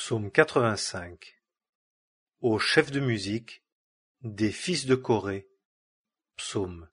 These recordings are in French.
Psaume 85. Au chef de musique, des fils de Corée. Psaume.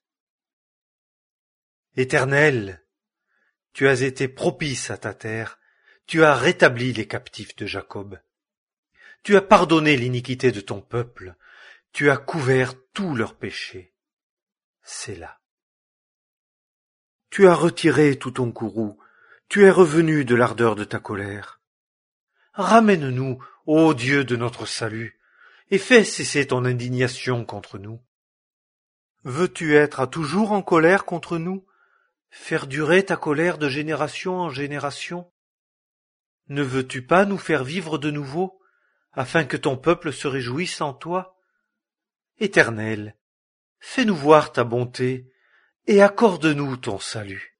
Éternel, tu as été propice à ta terre, tu as rétabli les captifs de Jacob. Tu as pardonné l'iniquité de ton peuple, tu as couvert tous leurs péchés. Sélah. Tu as retiré tout ton courroux, tu es revenu de l'ardeur de ta colère. Ramène-nous, ô Dieu de notre salut, et fais cesser ton indignation contre nous. Veux-tu être à toujours en colère contre nous, faire durer ta colère de génération en génération? Ne veux-tu pas nous faire vivre de nouveau, afin que ton peuple se réjouisse en toi? Éternel, fais-nous voir ta bonté, et accorde-nous ton salut.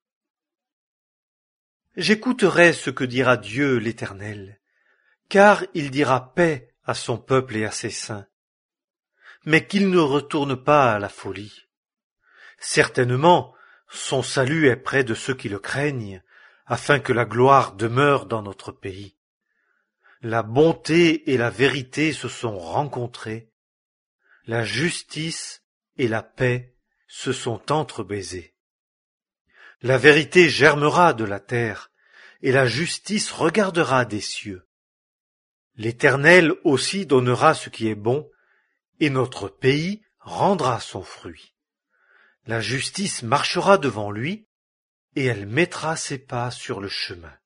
J'écouterai ce que dira Dieu l'Éternel, car il dira paix à son peuple et à ses saints, mais qu'il ne retourne pas à la folie. Certainement, son salut est près de ceux qui le craignent, afin que la gloire demeure dans notre pays. La bonté et la vérité se sont rencontrées, la justice et la paix se sont entrebaisées. La vérité germera de la terre, et la justice regardera des cieux. L'Éternel aussi donnera ce qui est bon, et notre pays rendra son fruit. La justice marchera devant lui, et elle mettra ses pas sur le chemin.